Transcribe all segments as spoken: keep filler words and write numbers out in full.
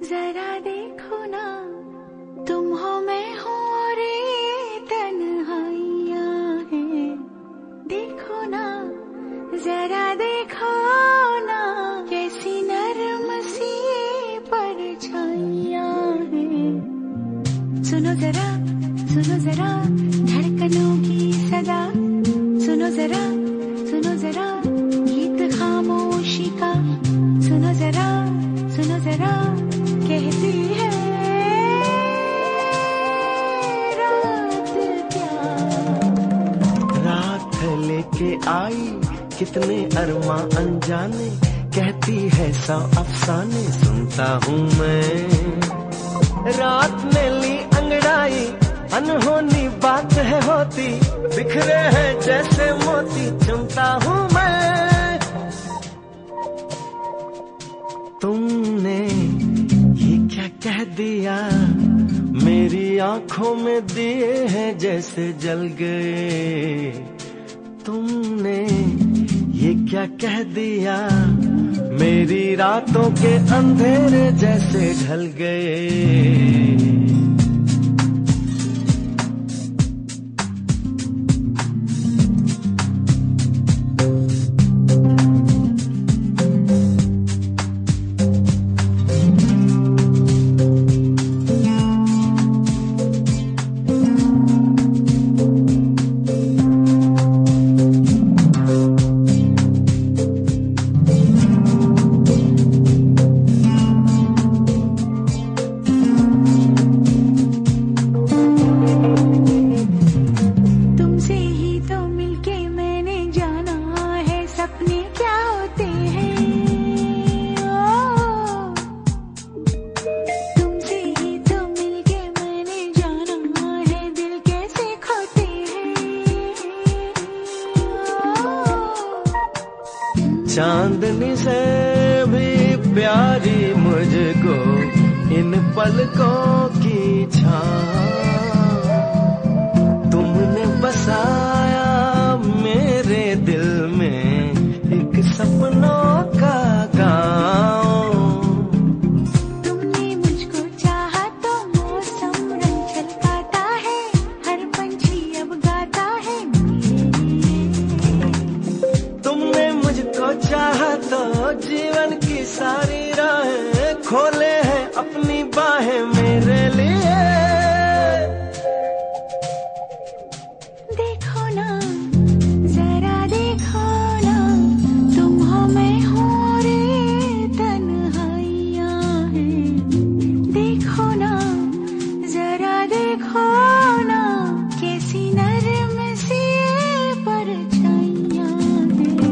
जरा देखो ना, तुम हो मैं हूँ और ये तन्हाइयाँ हैं। देखो ना, जरा देखो ना, कैसी नरम सी परछाइयाँ हैं। सुनो जरा, सुनो जरा धड़कनों की सदा, सुनो जरा, सुनो जरा गीत खामोशी का, सुनो जरा, सुनो जरा कहती है रात क्या। रात लेके आई कितने अरमा अनजाने, कहती है सौ अफसाने सुनता हूँ मैं। रात ने ली अंगड़ाई, अनहोनी बात है होती, बिखरे हैं जैसे मोती चुनता हूँ मैं। तुमने ये क्या कह दिया, मेरी आंखों में दिए हैं जैसे जल गए। तुमने ये क्या कह दिया, मेरी रातों के अंधेरे जैसे ढल गए। चांदनी से भी प्यारी मुझको इन पलकों की छाँव, तुमने बसाया मेरे दिल में एक सपनों का गाँव। तुमने मुझको चाहा तो मौसम रंग छलकाता है, हर पंछी अब गाता है तुमने मुझको चाहा तो जीवन की सारी राहें खोले हैं अपनी बाहें मेरे लिए। देखो ना, जरा देखो ना, तुम हो मैं हूँ और ये तन्हाइयाँ हैं। देखो ना, जरा देखो ना, कैसी नरम सी परछाइयाँ हैं।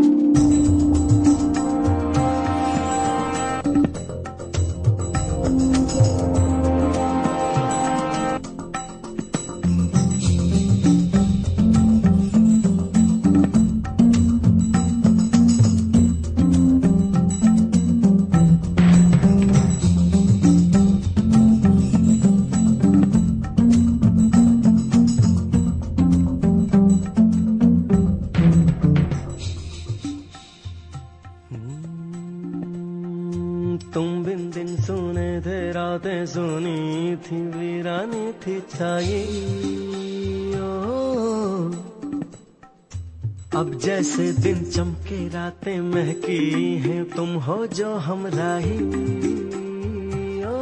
तुम बिन दिन सुने थे, रातें सुनी थी, वीरानी थी छाई। ओ, अब जैसे दिन चमके रातें महकी हैं, तुम हो जो हमराही। ओ,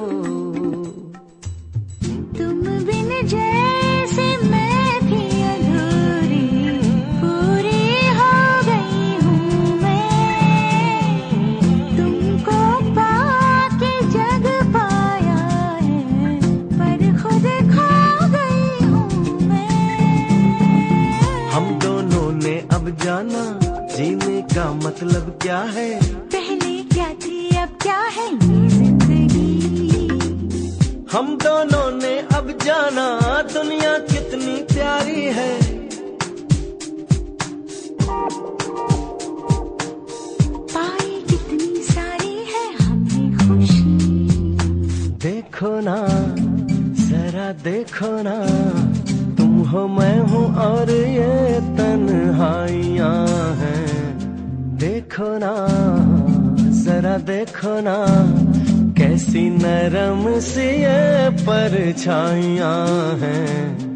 तुम बिन जैसे मैं थी अधूरी, पूरी हो गई हूँ मैं। तुमको पाके जग पाया है, पर खुद खो गई हूँ मैं। हम दोनों ने अब जाना जीने का मतलब क्या है। पहले क्या थी अब क्या है ये जिंदगी। हम दोनों ने अब जाना दुनिया कितनी प्यारी है। पाई कितनी सारी है हमें खुशी। देखो ना, जरा देखो ना, तुम हो मैं हूँ और ये तन्हाइयाँ हैं। देखो ना, जरा देखो ना, कैसे सी नरम सी ये परछाइयां हैं।